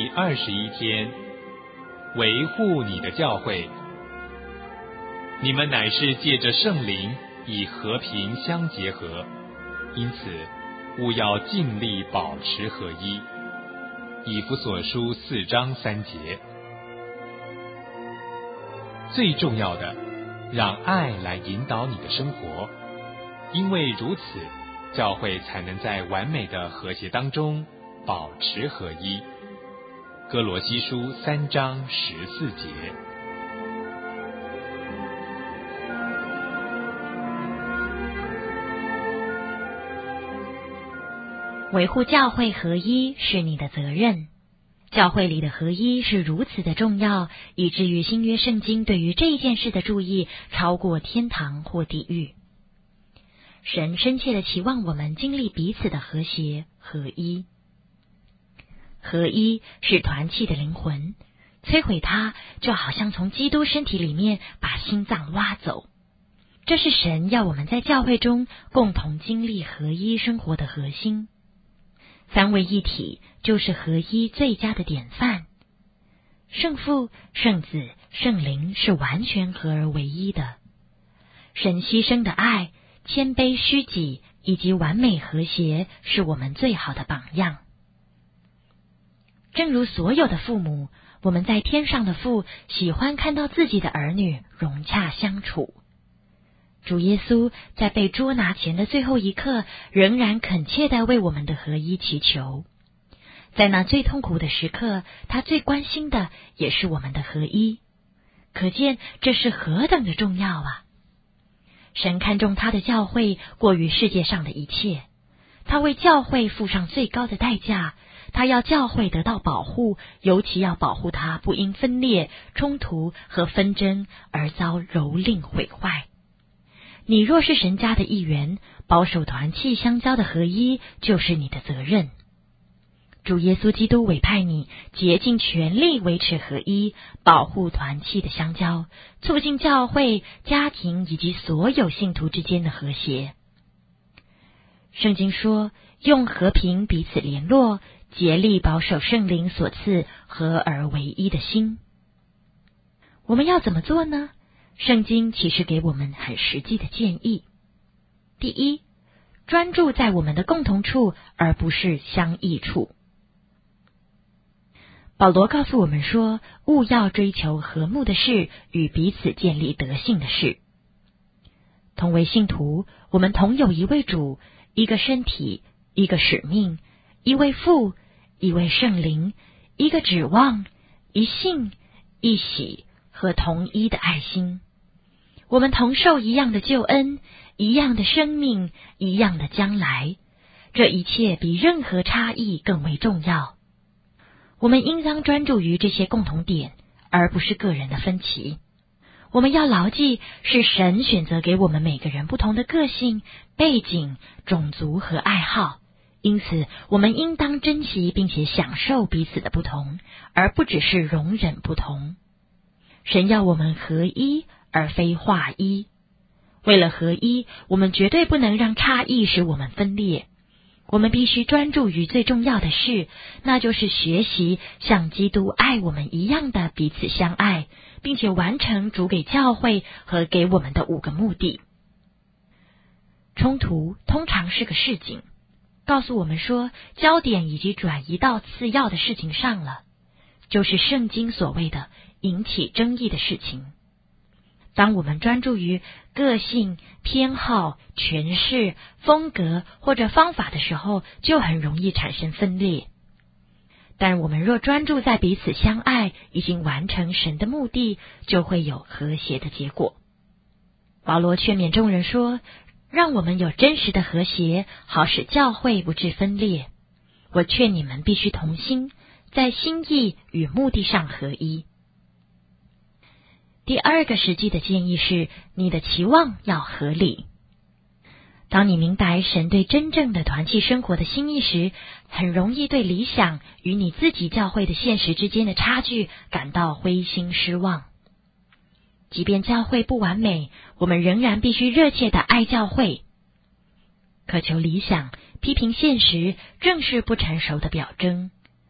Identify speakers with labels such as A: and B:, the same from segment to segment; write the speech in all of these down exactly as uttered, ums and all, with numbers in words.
A: 二十一天，维护你的教会。你们乃是借着圣灵以和平相结合，因此务要尽力保持合一。以弗所书四章三节。最重要的，让爱来引导你的生活，因为如此，教会才能在完美的和谐当中保持合一。哥罗西书三章十四节。
B: 维护教会合一是你的责任。教会里的合一是如此的重要，以至于新约圣经对于这一件事的注意超过天堂或地狱。神深切的期望我们经历彼此的和谐合一。合一是团契的灵魂，摧毁它就好像从基督身体里面把心脏挖走。这是神要我们在教会中共同经历合一生活的核心。三位一体就是合一最佳的典范。圣父、圣子、圣灵是完全合而为一的。神牺牲的爱、谦卑虚己以及完美和谐是我们最好的榜样。正如所有的父母，我们在天上的父喜欢看到自己的儿女融洽相处。主耶稣在被捉拿前的最后一刻，仍然恳切地为我们的合一祈求。在那最痛苦的时刻，他最关心的也是我们的合一。可见这是何等的重要啊！神看重他的教会过于世界上的一切，他为教会付上最高的代价，他要教会得到保护，尤其要保护他不因分裂、冲突和纷争而遭蹂躏毁坏。你若是神家的一员，保守团契相交的合一就是你的责任。主耶稣基督委派你竭尽全力维持合一，保护团契的相交，促进教会、家庭以及所有信徒之间的和谐。圣经说，用和平彼此联络，竭力保守圣灵所赐合而为一的心。我们要怎么做呢？圣经其实给我们很实际的建议。第一，专注在我们的共同处，而不是相异处。保罗告诉我们说，务要追求和睦的事与彼此建立德性的事。同为信徒，我们同有一位主，一个身体，一个使命，一位父，一位圣灵，一个指望，一信，一喜和同一的爱心。我们同受一样的救恩，一样的生命，一样的将来。这一切比任何差异更为重要。我们应当专注于这些共同点，而不是个人的分歧。我们要牢记，是神选择给我们每个人不同的个性、背景、种族和爱好，因此我们应当珍惜并且享受彼此的不同，而不只是容忍不同。神要我们合一，而非划一。为了合一，我们绝对不能让差异使我们分裂。我们必须专注于最重要的事，那就是学习像基督爱我们一样的彼此相爱，并且完成主给教会和给我们的五个目的。冲突通常是个示警，告诉我们说焦点已经转移到次要的事情上了，就是圣经所谓的引起争议的事情。当我们专注于个性、偏好、诠释、风格或者方法的时候，就很容易产生分裂。但我们若专注在彼此相爱，已经完成神的目的，就会有和谐的结果。保罗劝勉众人说，让我们有真实的和谐，好使教会不致分裂。我劝你们必须同心，在心意与目的上合一。第二个实际的建议是，你的期望要合理。当你明白神对真正的团契生活的心意时，很容易对理想与你自己教会的现实之间的差距感到灰心失望。即便教会不完美，我们仍然必须热切地爱教会。渴求理想，批评现实，正是不成熟的表征。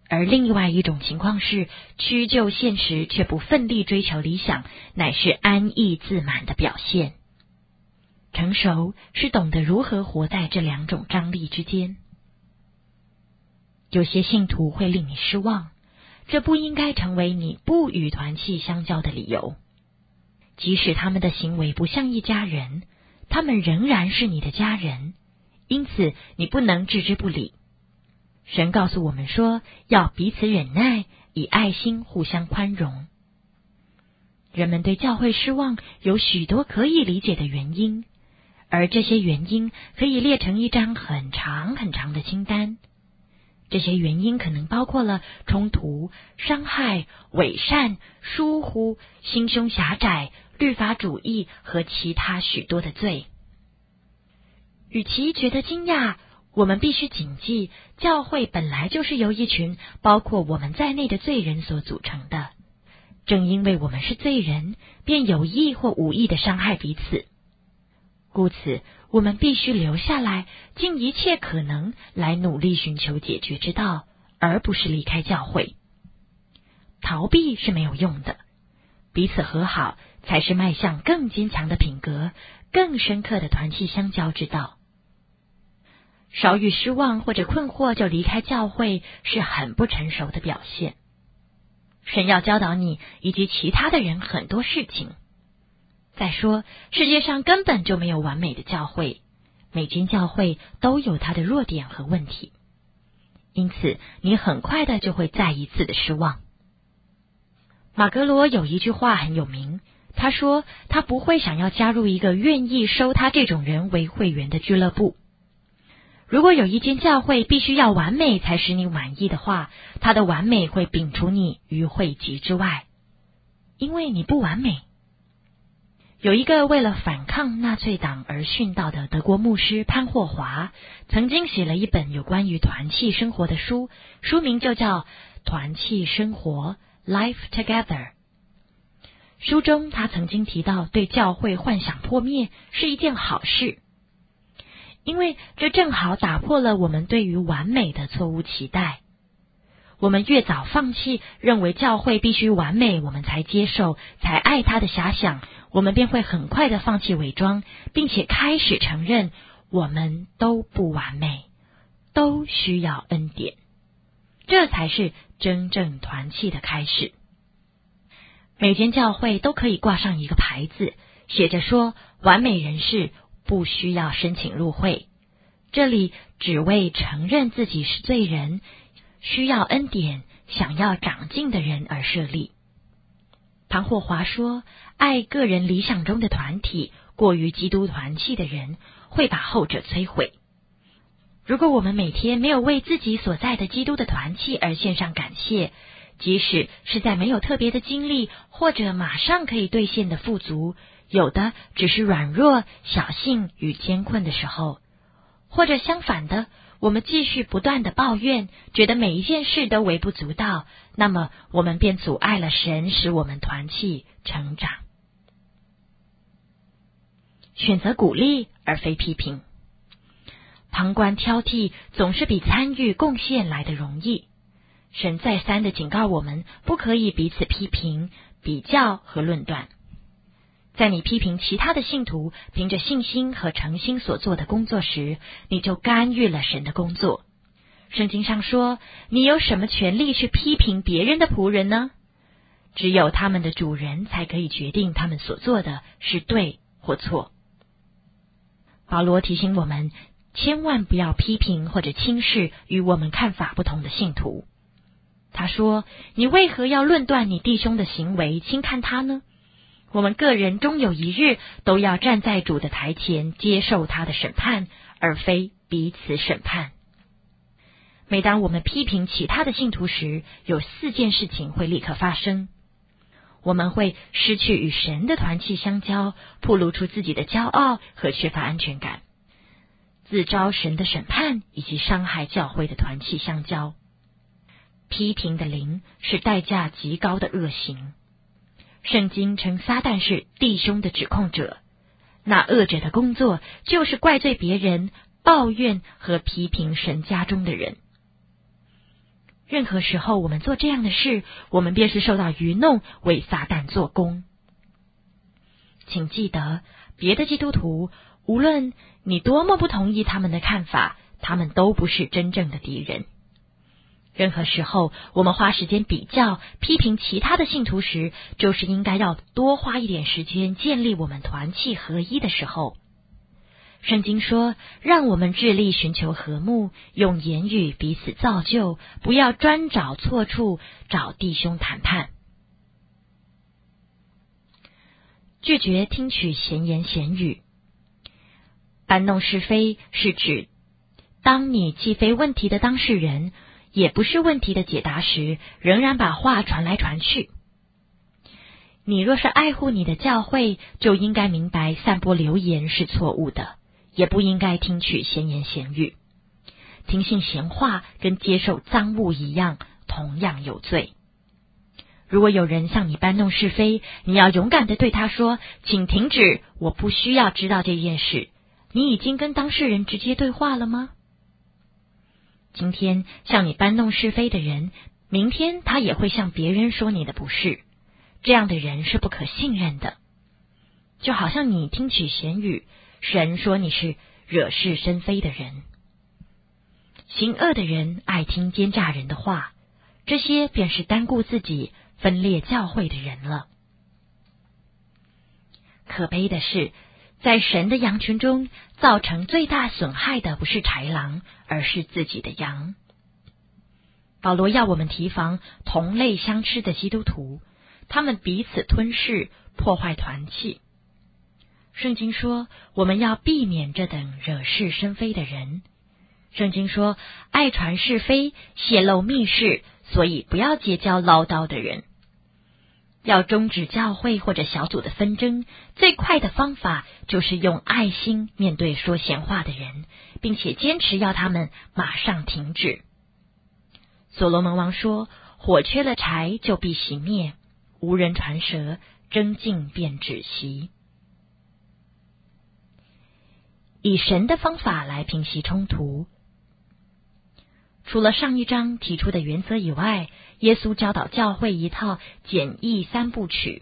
B: 而另外一种情况是屈就现实却不奋力追求理想，乃是安逸自满的表现。成熟是懂得如何活在这两种张力之间。有些信徒会令你失望，这不应该成为你不与团契相交的理由。即使他们的行为不像一家人，他们仍然是你的家人，因此你不能置之不理。神告诉我们说，要彼此忍耐，以爱心互相宽容。人们对教会失望有许多可以理解的原因，而这些原因可以列成一张很长很长的清单。这些原因可能包括了冲突、伤害、伪善、疏忽、心胸狭窄、律法主义和其他许多的罪。与其觉得惊讶，我们必须谨记，教会本来就是由一群包括我们在内的罪人所组成的。正因为我们是罪人，便有意或无意的伤害彼此。故此，我们必须留下来，尽一切可能来努力寻求解决之道，而不是离开教会。逃避是没有用的，彼此和好才是迈向更坚强的品格、更深刻的团契相交之道。稍遇失望或者困惑就离开教会，是很不成熟的表现。神要教导你以及其他的人很多事情。再说，世界上根本就没有完美的教会，每间教会都有它的弱点和问题，因此你很快的就会再一次的失望。马格罗有一句话很有名，他说他不会想要加入一个愿意收他这种人为会员的俱乐部。如果有一间教会必须要完美才使你满意的话，它的完美会摒除你于会籍之外，因为你不完美。有一个为了反抗纳粹党而殉道的德国牧师潘霍华，曾经写了一本有关于团契生活的书，书名就叫《团契生活 Life Together》。书中他曾经提到，对教会幻想破灭是一件好事，因为这正好打破了我们对于完美的错误期待。我们越早放弃认为教会必须完美我们才接受才爱它的遐想，我们便会很快的放弃伪装，并且开始承认我们都不完美，都需要恩典。这才是真正团契的开始。每间教会都可以挂上一个牌子，写着说完美人士不需要申请入会，这里只为承认自己是罪人，需要恩典，想要长进的人而设立。庞霍华说，爱个人理想中的团体过于基督团契的人会把后者摧毁。如果我们每天没有为自己所在的基督的团契而献上感谢，即使是在没有特别的经历或者马上可以兑现的富足，有的只是软弱、小性与艰困的时候，或者相反的，我们继续不断的抱怨，觉得每一件事都微不足道，那么我们便阻碍了神使我们团契成长。选择鼓励而非批评。旁观挑剔总是比参与贡献来得容易。神再三的警告我们，不可以彼此批评、比较和论断。在你批评其他的信徒凭着信心和诚心所做的工作时，你就干预了神的工作。圣经上说，你有什么权利去批评别人的仆人呢？只有他们的主人才可以决定他们所做的是对或错。保罗提醒我们，千万不要批评或者轻视与我们看法不同的信徒。他说，你为何要论断你弟兄的行为，轻看他呢？我们个人终有一日都要站在主的台前接受他的审判，而非彼此审判。每当我们批评其他的信徒时，有四件事情会立刻发生。我们会失去与神的团契相交，暴露出自己的骄傲和缺乏安全感，自招神的审判以及伤害教会的团契相交。批评的灵是代价极高的恶行。圣经称撒旦是弟兄的指控者，那恶者的工作就是怪罪别人、抱怨和批评神家中的人。 任何时候我们做这样的事，我们便是受到愚弄，为撒旦做工。请记得，别的基督徒，无论你多么不同意他们的看法，他们都不是真正的敌人。任何时候，我们花时间比较、批评其他的信徒时，就是应该要多花一点时间建立我们团契合一的时候。圣经说，让我们致力寻求和睦，用言语彼此造就，不要专找错处，找弟兄谈判。拒绝听取闲言闲语。搬弄是非是指，当你既非问题的当事人，也不是问题的解答时，仍然把话传来传去。你若是爱护你的教会，就应该明白散播流言是错误的，也不应该听取闲言闲语。听信闲话跟接受赃物一样，同样有罪。如果有人向你搬弄是非，你要勇敢地对他说，请停止，我不需要知道这件事。你已经跟当事人直接对话了吗？今天向你搬弄是非的人，明天他也会向别人说你的不是。这样的人是不可信任的。就好像你听取闲语，神说你是惹是生非的人。行恶的人爱听奸诈人的话，这些便是单顾自己、分裂教会的人了。可悲的是，在神的羊群中，造成最大损害的不是豺狼，而是自己的羊。保罗要我们提防同类相吃的基督徒，他们彼此吞噬，破坏团契。圣经说，我们要避免这等惹是生非的人。圣经说，爱传是非，泄露密事，所以不要结交唠叨的人。要终止教会或者小组的纷争，最快的方法就是用爱心面对说闲话的人，并且坚持要他们马上停止。所罗门王说，火缺了柴就必熄灭，无人传舌，争竞便止息。以神的方法来平息冲突。除了上一章提出的原则以外，耶稣教导教会一套简易三部曲。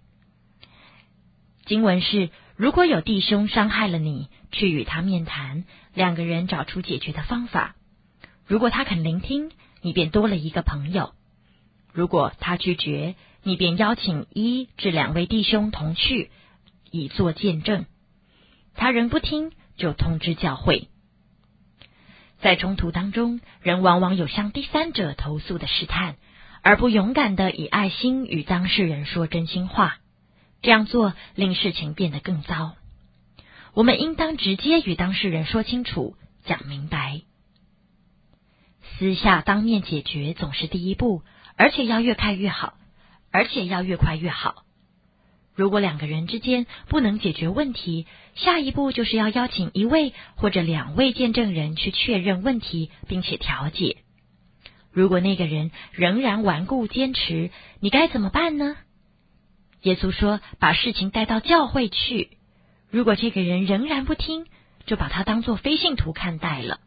B: 经文是，如果有弟兄伤害了你，去与他面谈，两个人找出解决的方法。如果他肯聆听，你便多了一个朋友；如果他拒绝，你便邀请一至两位弟兄同去，以作见证。他仍不听，就通知教会。在冲突当中，人往往有向第三者投诉的试探，而不勇敢地以爱心与当事人说真心话。这样做令事情变得更糟。我们应当直接与当事人说清楚，讲明白。私下当面解决总是第一步，而且要越快越好，而且要越快越好。如果两个人之间不能解决问题，下一步就是要邀请一位或者两位见证人去确认问题，并且调解。如果那个人仍然顽固坚持，你该怎么办呢？耶稣说，把事情带到教会去。如果这个人仍然不听，就把他当作非信徒看待了。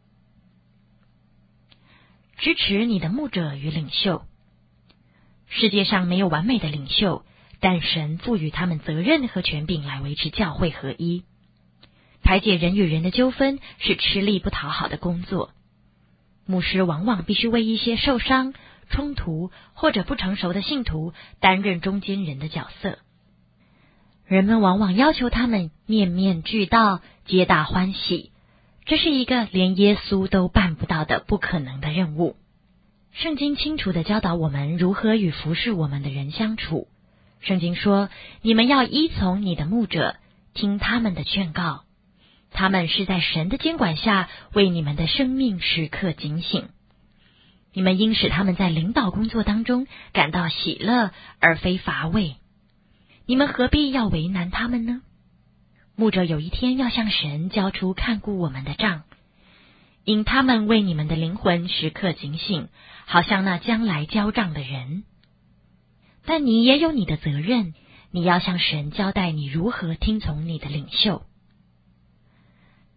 B: 支持你的牧者与领袖。世界上没有完美的领袖，但神赋予他们责任和权柄来维持教会合一。排解人与人的纠纷是吃力不讨好的工作。牧师往往必须为一些受伤、冲突或者不成熟的信徒担任中间人的角色。人们往往要求他们面面俱到，皆大欢喜，这是一个连耶稣都办不到的不可能的任务。圣经清楚地教导我们如何与服侍我们的人相处。圣经说，你们要依从你的牧者，听他们的劝告。他们是在神的监管下，为你们的生命时刻警醒。你们应使他们在领导工作当中感到喜乐，而非乏味。你们何必要为难他们呢？牧者有一天要向神交出看顾我们的账，因他们为你们的灵魂时刻警醒，好像那将来交账的人。但你也有你的责任，你要向神交代你如何听从你的领袖。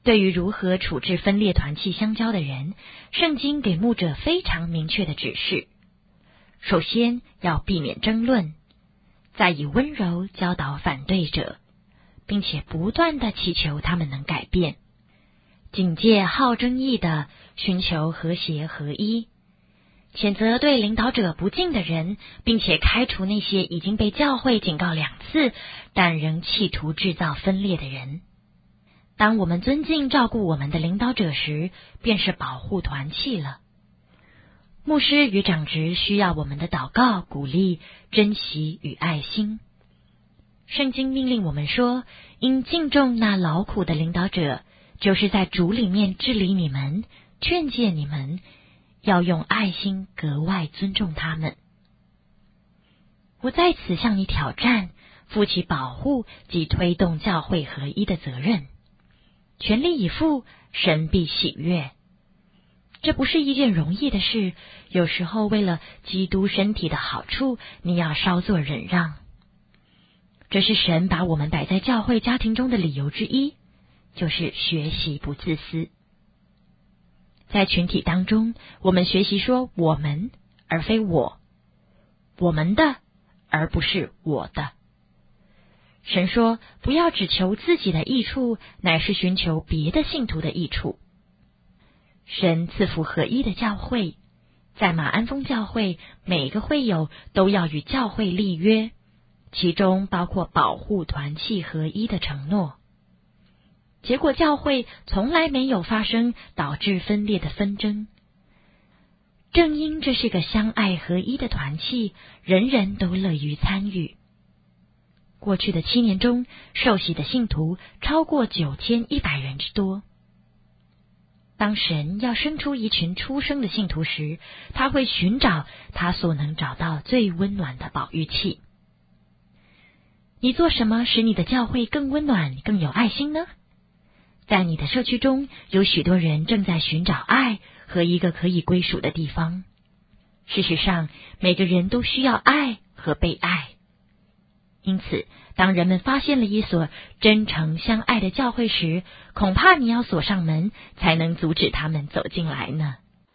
B: 对于如何处置分裂团契相交的人，圣经给牧者非常明确的指示。首先要避免争论，再以温柔教导反对者，并且不断的祈求他们能改变，警戒好争议的，寻求和谐合一，谴责对领导者不敬的人，并且开除那些已经被教会警告两次，但仍企图制造分裂的人。当我们尊敬照顾我们的领导者时，便是保护团契了。牧师与长职需要我们的祷告、鼓励、珍惜与爱心。圣经命令我们说，应敬重那劳苦的领导者，就是在主里面治理你们，劝诫你们，要用爱心格外尊重他们。我在此向你挑战，负起保护及推动教会合一的责任，全力以赴，神必喜悦。这不是一件容易的事，有时候为了基督身体的好处，你要稍作忍让。这是神把我们摆在教会家庭中的理由之一，就是学习不自私。在群体当中，我们学习说我们，而非我，我们的，而不是我的。神说，不要只求自己的益处，乃是寻求别的信徒的益处。神赐福合一的教会，在马鞍峰教会，每个会友都要与教会立约，其中包括保护团契合一的承诺。结果教会从来没有发生导致分裂的纷争。正因这是个相爱合一的团契，人人都乐于参与。过去的七年中，受洗的信徒超过九千一百人之多。当神要生出一群出生的信徒时，他会寻找他所能找到最温暖的保育器。你做什么使你的教会更温暖、更有爱心呢？在你的社区中，有许多人正在寻找爱和一个可以归属的地方。事实上，每个人都需要爱和被爱。因此，当人们发现了一所真诚相爱的教会时，恐怕你要锁上门，才能阻止他们走进来呢。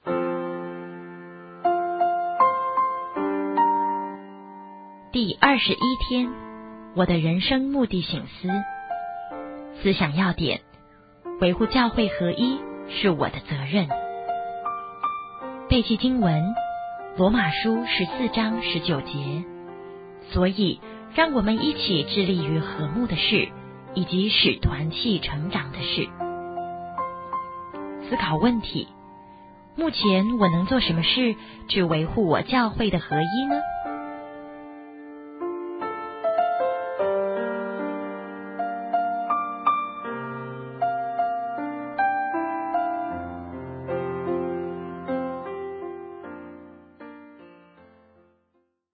B: 第二十一天，我的人生目的省思。思想要点：维护教会合一是我的责任。背记经文：罗马书十四章十九节。所以让我们一起致力于和睦的事，以及使团契成长的事。思考问题：目前我能做什么事去维护我教会的合一呢？